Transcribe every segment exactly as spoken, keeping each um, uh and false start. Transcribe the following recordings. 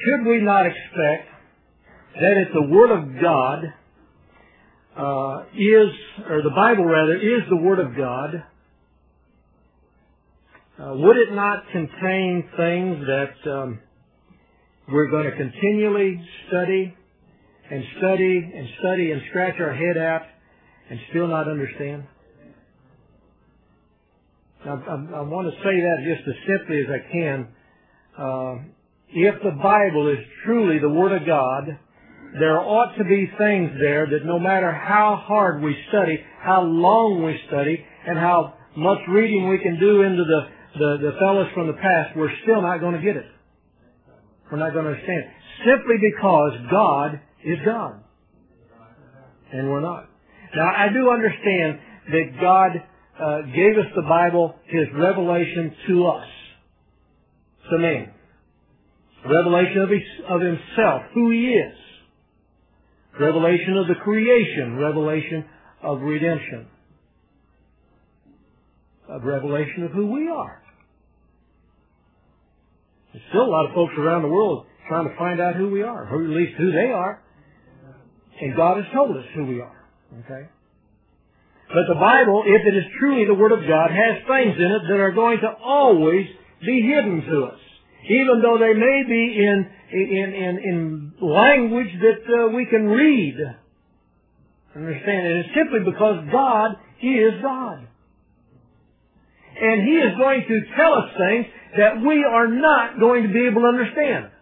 should we not expect that if the Word of God uh, is, or the Bible rather, is the Word of God, uh, would it not contain things that um, we're going to continually study and study and study and scratch our head at and still not understand? I, I, I want to say that just as simply as I can. Uh, if the Bible is truly the Word of God, there ought to be things there that no matter how hard we study, how long we study, and how much reading we can do into the, the, the fellows from the past, we're still not going to get it. We're not going to understand it. Simply because God is God. And we're not. Now, I do understand that God uh, gave us the Bible, His revelation to us, to man. Revelation of, his, of Himself, who He is. Revelation of the creation. Revelation of redemption. Of revelation of who we are. There's still a lot of folks around the world trying to find out who we are, or at least who they are. And God has told us who we are. Okay? But the Bible, if it is truly the Word of God, has things in it that are going to always be hidden to us, even though they may be in in in, in language that uh, we can read. Understand? And it's simply because God is God. And He is going to tell us things that we are not going to be able to understand.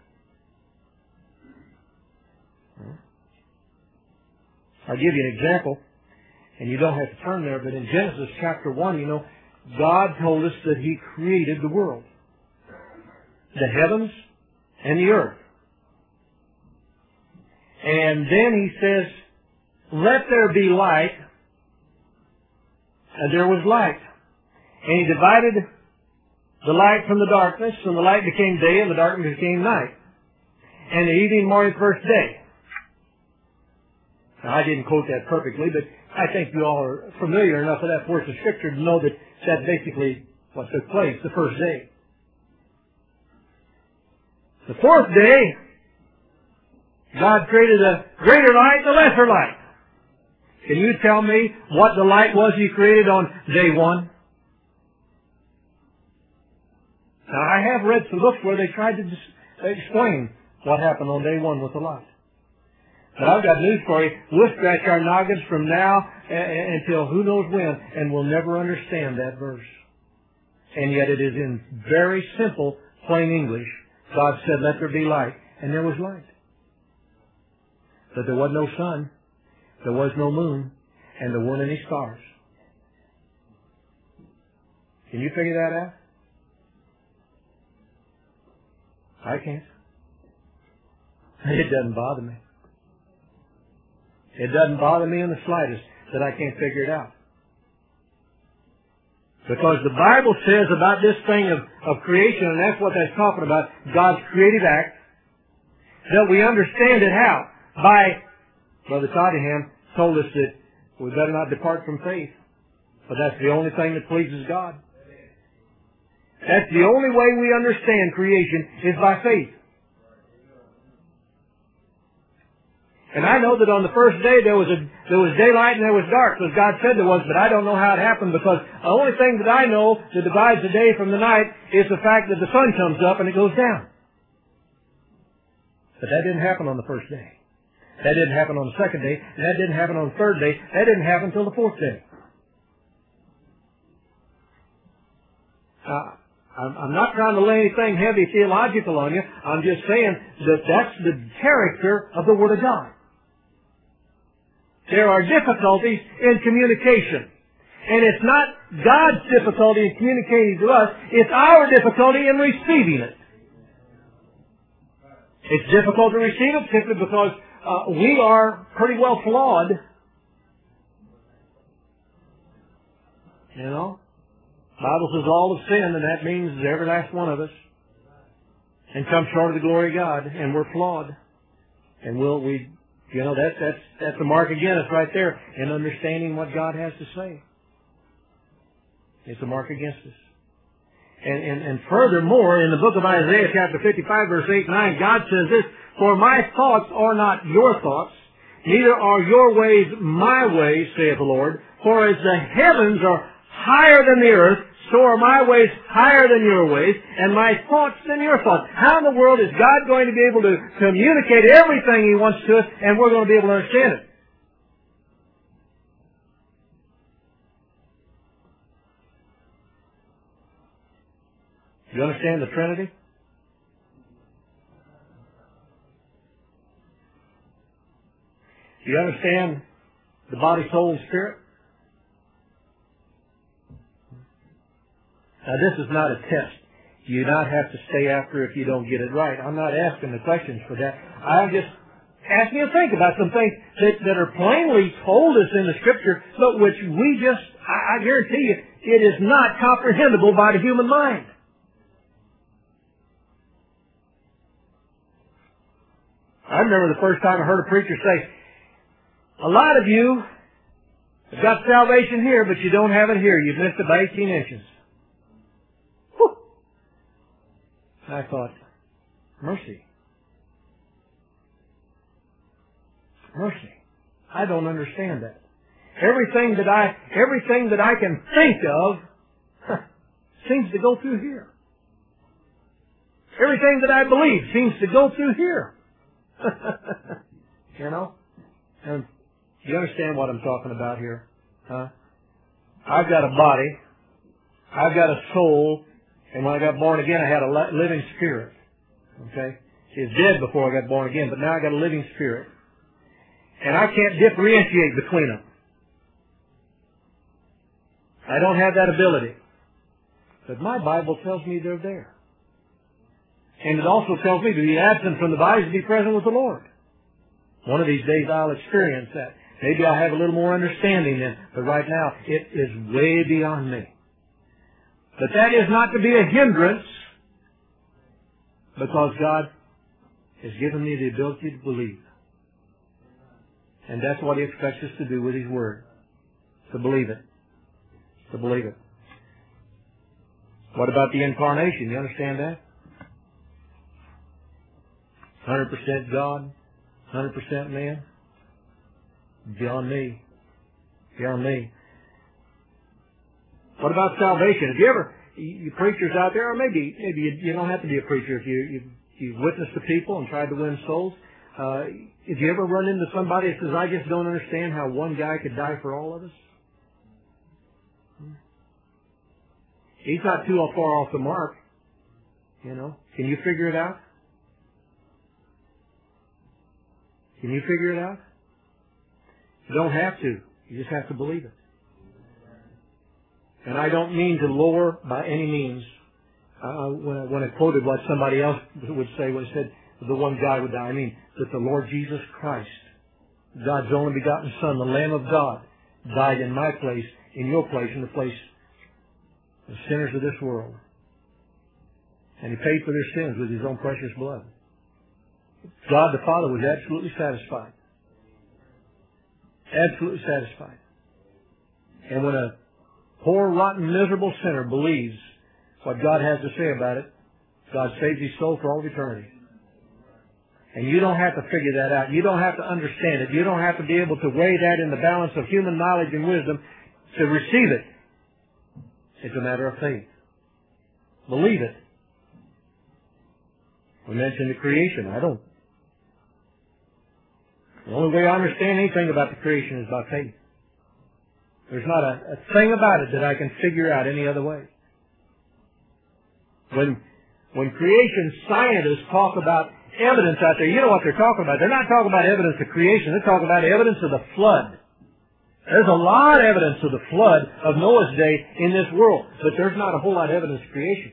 I'll give you an example, and you don't have to turn there, but in Genesis chapter one, you know, God told us that He created the world, the heavens and the earth. And then He says, let there be light, and there was light. And He divided the light from the darkness, and the light became day, and the darkness became night. And the evening, morning, first day. Now, I didn't quote that perfectly, but I think you all are familiar enough with that portion of Scripture to know that that's basically what took place the first day. The fourth day, God created a greater light and a lesser light. Can you tell me what the light was He created on day one? Now, I have read some books where they tried to explain what happened on day one with the light. But I've got news for you. We'll scratch our noggins from now until who knows when, and we'll never understand that verse. And yet it is in very simple, plain English. God said, let there be light, and there was light. But there was no sun, there was no moon, and there weren't any stars. Can you figure that out? I can't. It doesn't bother me. It doesn't bother me in the slightest that I can't figure it out. Because the Bible says about this thing of, of creation, and that's what that's talking about, God's creative act, that we understand it how? By, Brother Tottingham told us that we better not depart from faith. But that's the only thing that pleases God. That's the only way we understand creation is by faith. And I know that on the first day there was a there was daylight and there was dark, because God said there was, but I don't know how it happened, because the only thing that I know that divides the day from the night is the fact that the sun comes up and it goes down. But that didn't happen on the first day. That didn't happen on the second day. And that didn't happen on the third day. That didn't happen until the fourth day. Uh, I'm, I'm not trying to lay anything heavy theological on you. I'm just saying that that's the character of the Word of God. There are difficulties in communication. And it's not God's difficulty in communicating to us, it's our difficulty in receiving it. It's difficult to receive it simply because uh, we are pretty well flawed. You know? The Bible says all have sinned, and that means every last one of us. And come short of the glory of God, and we're flawed. And we'll, we, you know, that's, that's, that's the mark against us right there in understanding what God has to say. It's a mark against us. And, and, and furthermore, in the book of Isaiah chapter fifty-five verse eight and nine, God says this, "For my thoughts are not your thoughts, neither are your ways my ways, saith the Lord. For as the heavens are higher than the earth, so are my ways higher than your ways, and my thoughts than your thoughts." How in the world is God going to be able to communicate everything He wants to us, and we're going to be able to understand it? Do you understand the Trinity? Do you understand the body, soul, and spirit? Now, this is not a test. You do not have to stay after if you don't get it right. I'm not asking the questions for that. I'm just asking you to think about some things that, that are plainly told us in the Scripture, but which we just, I, I guarantee you, it is not comprehensible by the human mind. I remember the first time I heard a preacher say, "A lot of you have got salvation here, but you don't have it here. You've missed it by eighteen inches. Whew. I thought, mercy. Mercy. I don't understand that. Everything that I, everything that I can think of huh, seems to go through here. Everything that I believe seems to go through here." You know? And you understand what I'm talking about here? Huh? I've got a body. I've got a soul. And when I got born again, I had a living spirit. Okay? She was dead before I got born again, but now I got a living spirit. And I can't differentiate between them. I don't have that ability. But my Bible tells me they're there. And it also tells me to be absent from the body to be present with the Lord. One of these days I'll experience that. Maybe I'll have a little more understanding then, but right now it is way beyond me. But that is not to be a hindrance, because God has given me the ability to believe. And that's what He expects us to do with His Word. To believe it. To believe it. What about the incarnation? You understand that? one hundred percent God, one hundred percent man. Beyond me. Beyond me. What about salvation? Have you ever, you preachers out there, or maybe maybe you, you don't have to be a preacher if you, you, you've witnessed to people and tried to win souls. Uh, have you ever run into somebody that says, "I just don't understand how one guy could die for all of us"? He's not too far off the mark. You know, can you figure it out? Can you figure it out? You don't have to. You just have to believe it. And I don't mean to lower by any means. Uh, when, I, when I quoted what somebody else would say, when it said the one guy would die, I mean that the Lord Jesus Christ, God's only begotten Son, the Lamb of God, died in my place, in your place, in the place of sinners of this world. And He paid for their sins with His own precious blood. God the Father was absolutely satisfied. Absolutely satisfied. And when a poor, rotten, miserable sinner believes what God has to say about it, God saves his soul for all of eternity. And you don't have to figure that out. You don't have to understand it. You don't have to be able to weigh that in the balance of human knowledge and wisdom to receive it. It's a matter of faith. Believe it. We mentioned the creation. I don't. The only way I understand anything about the creation is by faith. There's not a, a thing about it that I can figure out any other way. When, when creation scientists talk about evidence out there, you know what they're talking about. They're not talking about evidence of creation. They're talking about evidence of the flood. There's a lot of evidence of the flood of Noah's day in this world, but there's not a whole lot of evidence of creation.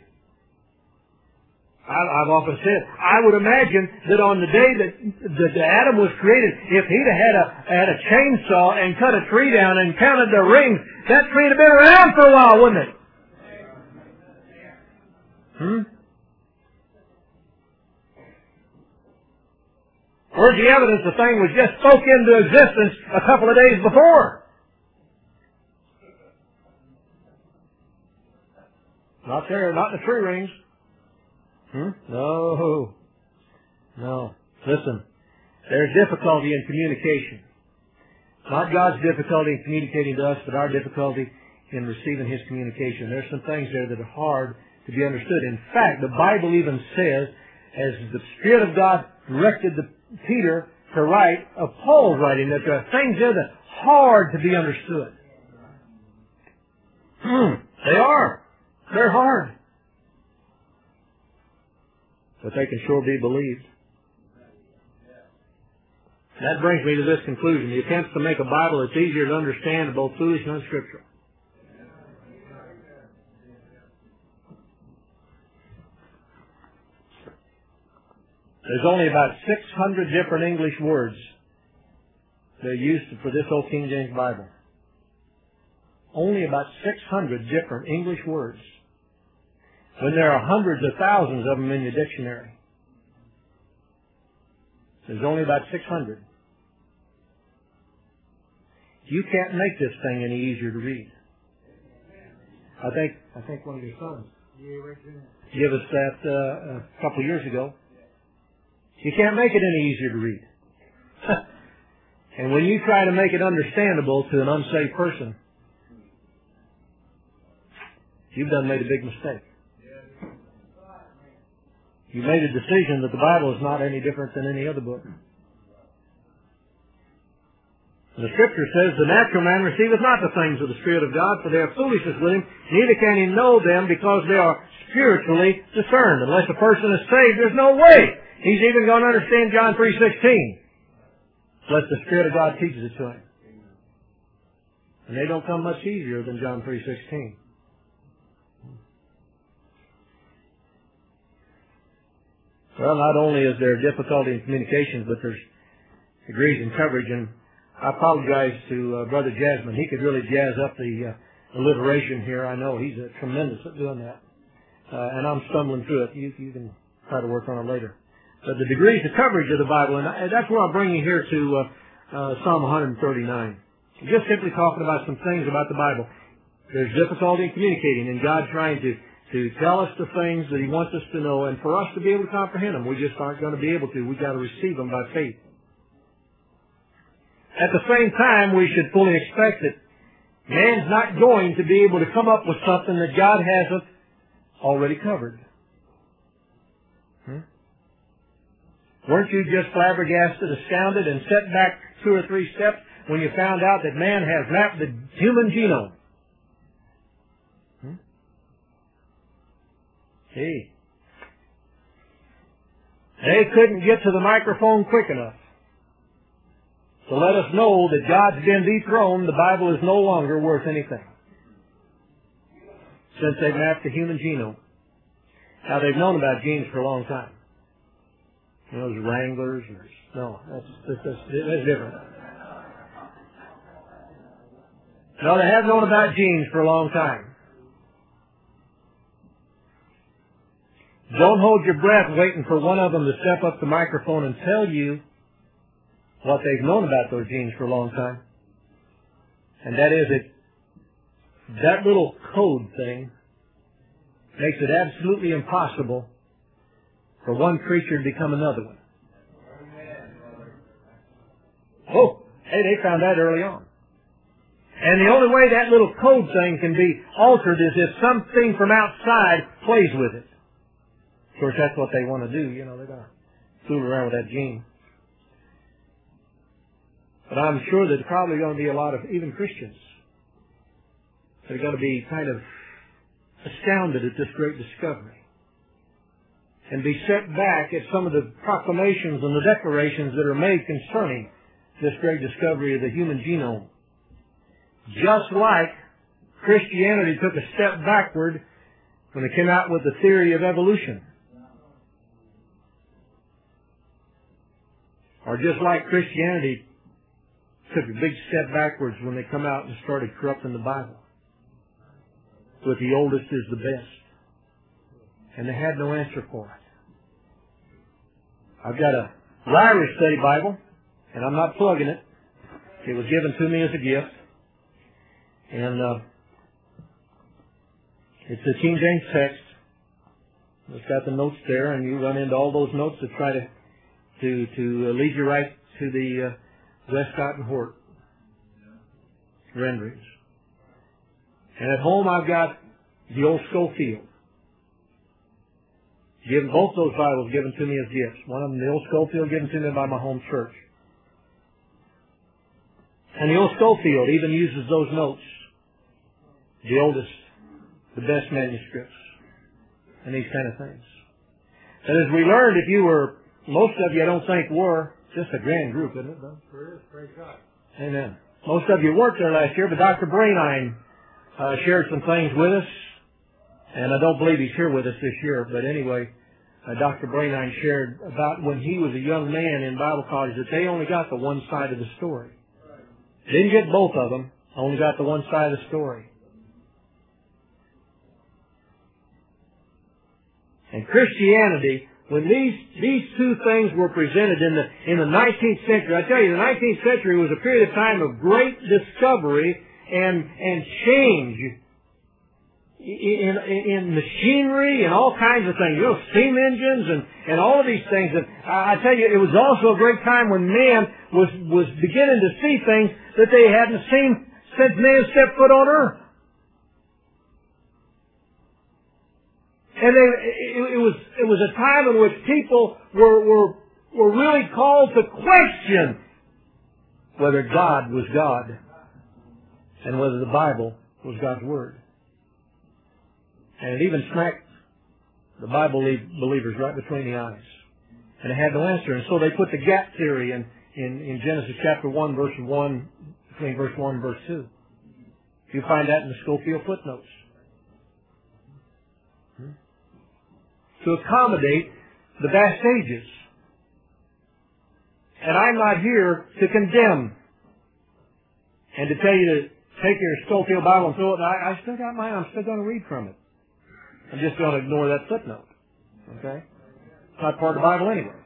I've often said, I would imagine that on the day that, that Adam was created, if he'd have had a, had a chainsaw and cut a tree down and counted the rings, that tree would have been around for a while, wouldn't it? Hmm? Where's the evidence the thing was just spoke into existence a couple of days before? Not there, not in the tree rings. Hmm? No. No. Listen, there's difficulty in communication. Not God's difficulty in communicating to us, but our difficulty in receiving His communication. There's some things there that are hard to be understood. In fact, the Bible even says, as the Spirit of God directed the, Peter to write, of Paul's writing, that there are things there that are hard to be understood. Hmm, they are. They're hard. But they can sure be believed. That brings me to this conclusion. The attempts to make a Bible that's easier to understand are both foolish and unscriptural. There's only about six hundred different English words that are used for this old King James Bible. Only about six hundred different English words, when there are hundreds of thousands of them in your dictionary. There's only about six hundred. You can't make this thing any easier to read. I think I think one of your sons gave us that uh, a couple of years ago. You can't make it any easier to read. And when you try to make it understandable to an unsaved person, you've done made a big mistake. You made a decision that the Bible is not any different than any other book. The Scripture says, the natural man receiveth not the things of the Spirit of God, for they are foolishness with him, neither can he know them, because they are spiritually discerned. Unless a person is saved, there's no way he's even going to understand John three sixteen. Unless the Spirit of God teaches it to him. And they don't come much easier than John three sixteen. Well, not only is there difficulty in communications, but there's degrees in coverage. And I apologize to uh, Brother Jasmine. He could really jazz up the uh, alliteration here. I know he's uh, tremendous at doing that. Uh, and I'm stumbling through it. You, you can try to work on it later. But the degrees of coverage of the Bible, and I, that's where I'll bring you here to uh, uh, Psalm one thirty-nine. Just simply talking about some things about the Bible. There's difficulty in communicating, and God trying to to tell us the things that He wants us to know, and for us to be able to comprehend them. We just aren't going to be able to. We've got to receive them by faith. At the same time, we should fully expect that man's not going to be able to come up with something that God hasn't already covered. Hmm? Weren't you just flabbergasted, astounded, and set back two or three steps when you found out that man has mapped the human genome? Hmm? Hey. They couldn't get to the microphone quick enough to let us know that God's been dethroned. The Bible is no longer worth anything since they've mapped the human genome. Now, they've known about genes for a long time. You know, there's Wranglers. Or, no, that's, that's, that's, that's different. No, they have known about genes for a long time. Don't hold your breath waiting for one of them to step up the microphone and tell you what they've known about those genes for a long time. And that is that that little code thing makes it absolutely impossible for one creature to become another one. Oh, hey, they found that early on. And the only way that little code thing can be altered is if something from outside plays with it. Of course, that's what they want to do. You know, they're going to fool around with that gene. But I'm sure there's probably going to be a lot of even Christians that are going to be kind of astounded at this great discovery and be set back at some of the proclamations and the declarations that are made concerning this great discovery of the human genome. Just like Christianity took a step backward when they came out with the theory of evolution. Or just like Christianity took a big step backwards when they come out and started corrupting the Bible with the oldest is the best. And they had no answer for it. I've got a Irish Study Bible, and I'm not plugging it. It was given to me as a gift. And uh, It's the King James text. It's got the notes there, and you run into all those notes that try to to to lead you right to the uh, Westcott and Hort renderings. And at home I've got the old Schofield. Given both those Bibles given to me as gifts. One of them, the old Schofield, given to me by my home church. And the old Schofield even uses those notes. The oldest, the best manuscripts, and these kind of things. And as we learned, if you were, most of you I don't think were, just a grand group, isn't it? Sure is, praise God. Amen. Most of you weren't there last year, but Doctor Brainine uh, shared some things with us. And I don't believe he's here with us this year, but anyway, uh, Doctor Brainine shared about when he was a young man in Bible college that they only got the one side of the story. Didn't get both of them, only got the one side of the story. And Christianity, when these these two things were presented in the in the nineteenth century, I tell you, the nineteenth century was a period of time of great discovery and and change in, in, in machinery and all kinds of things, you know, steam engines and, and all of these things. And I tell you, it was also a great time when man was, was beginning to see things that they hadn't seen since man stepped foot on earth. And they, it, it was it was a time in which people were, were, were really called to question whether God was God and whether the Bible was God's Word. And it even smacked the Bible believers right between the eyes. And they had no answer. And so they put the gap theory in, in, in Genesis chapter one, verse one, between verse one and verse two. You find that in the Schofield footnotes. Hmm? To accommodate the vast ages. And I'm not here to condemn and to tell you to take your Schofield Bible and throw it. I, I still got mine. I'm still going to read from it. I'm just going to ignore that footnote. Okay? It's not part of the Bible anyway.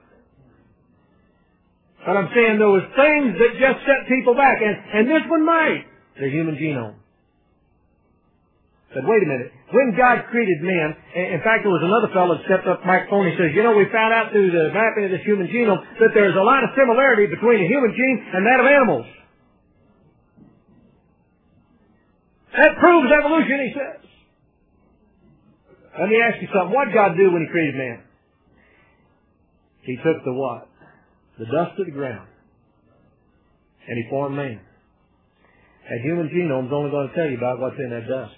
But I'm saying there was things that just set people back. And, and this one might. The human genome. Said, wait a minute. When God created man, in fact, there was another fellow that stepped up, Mike Foley, says, you know, we found out through the mapping of this human genome that there's a lot of similarity between the human gene and that of animals. That proves evolution, he says. Let me ask you something. What did God do when He created man? He took the what? The dust of the ground. And He formed man. That human genome is only going to tell you about what's in that dust.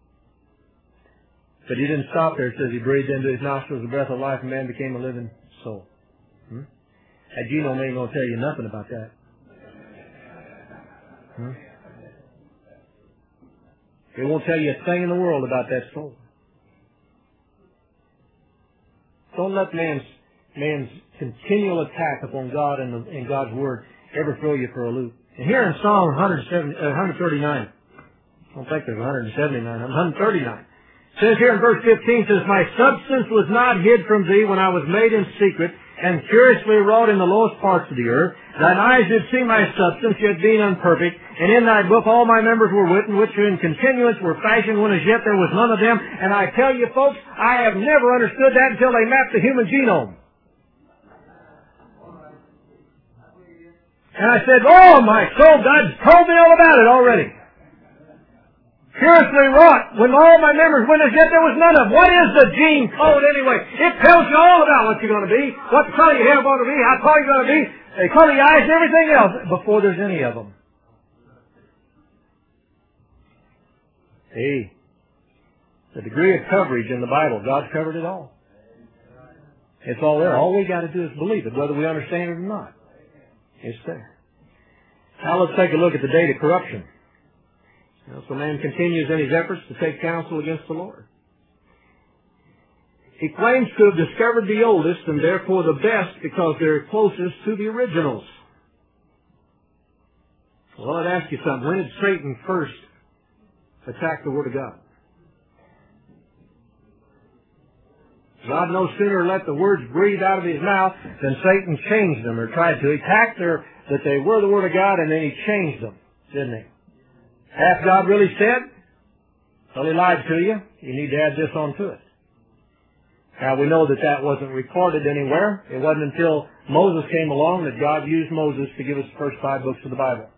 But He didn't stop there. It says He breathed into his nostrils the breath of life and man became a living soul. Hmm? That genome ain't going to tell you nothing about that. Hmm? It won't tell you a thing in the world about that soul. Don't let man's, man's continual attack upon God and, the, and God's Word ever throw you for a loop. And here in Psalm one thirty-nine, I don't think there's one seventy-nine, one thirty-nine. It says here in verse fifteen, it says, my substance was not hid from thee when I was made in secret, and curiously wrought in the lowest parts of the earth. Thine eyes did see my substance, yet being unperfect. And in thy book all my members were written, which in continuance were fashioned, when as yet there was none of them. And I tell you, folks, I have never understood that until they mapped the human genome. And I said, oh, my soul, God's told me all about it already. Curiously wrought, when all my members went as yet there was none of them. What is the gene code anyway? It tells you all about what you're going to be, what color your hair is going to be, how tall you're going to be, the color of your eyes, and everything else, before there's any of them. Hey, the degree of coverage in the Bible, God's covered it all. It's all there. All we got to do is believe it, whether we understand it or not. It's there. Now let's take a look at the date of corruption. You know, so man continues in his efforts to take counsel against the Lord. He claims to have discovered the oldest and therefore the best because they're closest to the originals. Well, I'd ask you something. When did Satan first attack the Word of God? God no sooner let the words breathe out of His mouth than Satan changed them or tried to. He attacked their, that they were the Word of God, and then he changed them, didn't he? Hath God really said? Well, he lied to you. You need to add this on to it. Now, we know that that wasn't recorded anywhere. It wasn't until Moses came along that God used Moses to give us the first five books of the Bible.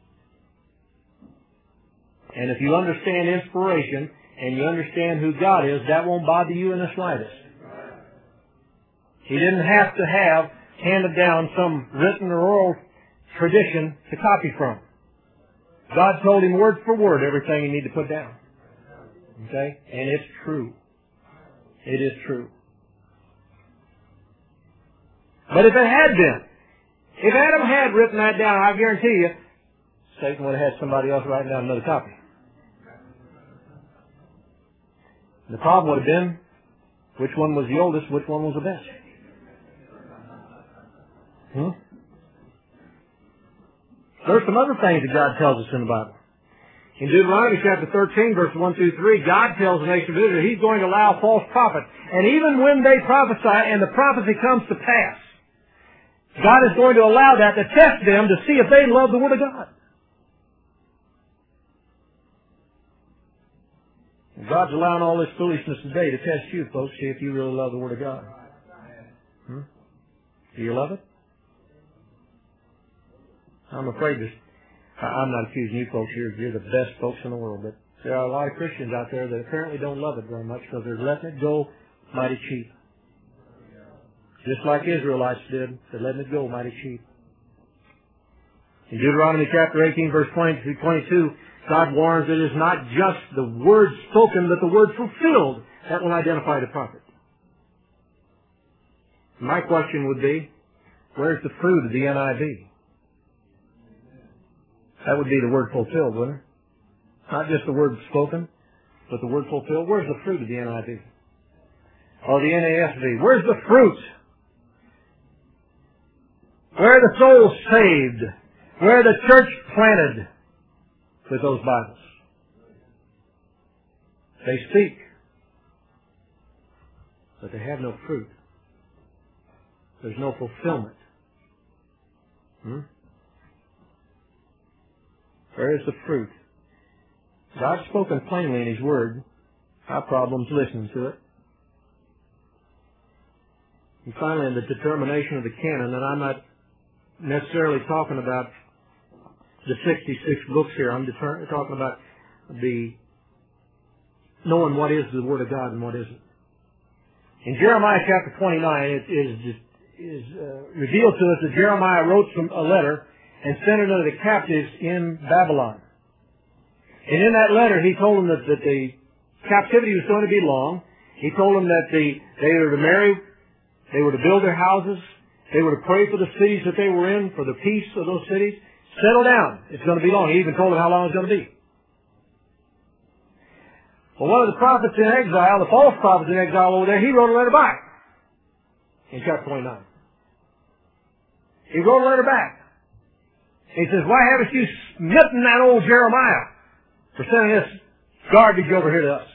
And if you understand inspiration and you understand who God is, that won't bother you in the slightest. He didn't have to have handed down some written or oral tradition to copy from. God told him word for word everything he needed to put down. Okay? And it's true. It is true. But if it had been, if Adam had written that down, I guarantee you, Satan would have had somebody else write down another copy. The problem would have been, which one was the oldest, which one was the best? Hmm? There's some other things that God tells us in the Bible. In Deuteronomy chapter thirteen, verse one through three, God tells the nation of Israel He's going to allow false prophets. And even when they prophesy and the prophecy comes to pass, God is going to allow that to test them to see if they love the Word of God. And God's allowing all this foolishness today to test you, folks, see if you really love the Word of God. Hmm? Do you love it? I'm afraid this, I'm not accusing you folks here. You're the best folks in the world. But there are a lot of Christians out there that apparently don't love it very much because they're letting it go mighty cheap. Just like Israelites did. They're letting it go mighty cheap. In Deuteronomy chapter eighteen, verse twenty through twenty-two, God warns that it is not just the word spoken, but the word fulfilled that will identify the prophet. My question would be, where's the fruit of the N I V? That would be the word fulfilled, wouldn't it? Not just the word spoken, but the word fulfilled. Where's the fruit of the N I V? Or the N A S V? Where's the fruit? Where are the souls saved? Where are the church planted with those Bibles? They speak, but they have no fruit. There's no fulfillment. Hmm? Where is the fruit? God's spoken plainly in His Word. Our problem's listening to it. And finally, in the determination of the canon, and I'm not necessarily talking about the sixty-six books here. I'm deter- talking about the knowing what is the Word of God and what isn't. In Jeremiah chapter twenty-nine, it is, is uh, revealed to us that Jeremiah wrote some, a letter and sent it to the captives in Babylon. And in that letter, he told them that, that the captivity was going to be long. He told them that the, they were to marry, they were to build their houses, they were to pray for the cities that they were in, for the peace of those cities. Settle down. It's going to be long. He even told them how long it was going to be. Well, one of the prophets in exile, the false prophets in exile over there, he wrote a letter back in chapter twenty-nine. He wrote a letter back. He says, why haven't you smitten that old Jeremiah for sending this garbage over here to us?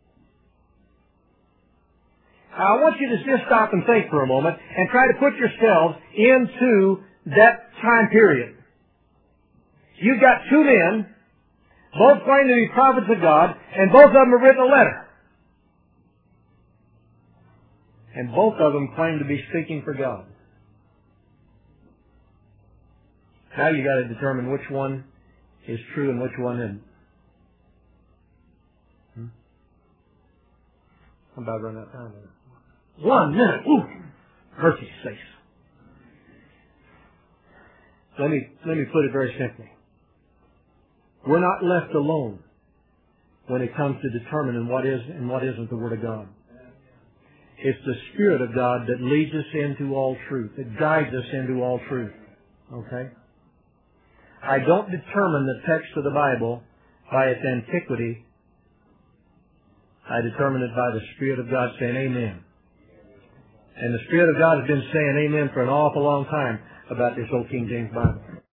Now, I want you to just stop and think for a moment and try to put yourselves into that time period. You've got two men, both claim to be prophets of God, and both of them have written a letter. And both of them claim to be speaking for God. Now you got to determine which one is true and which one isn't. Hmm? I'm about running out of time. One minute. Ooh, mercy sakes. Let me let me put it very simply. We're not left alone when it comes to determining what is and what isn't the Word of God. It's the Spirit of God that leads us into all truth. It guides us into all truth. Okay? I don't determine the text of the Bible by its antiquity. I determine it by the Spirit of God saying amen. And the Spirit of God has been saying amen for an awful long time about this old King James Bible.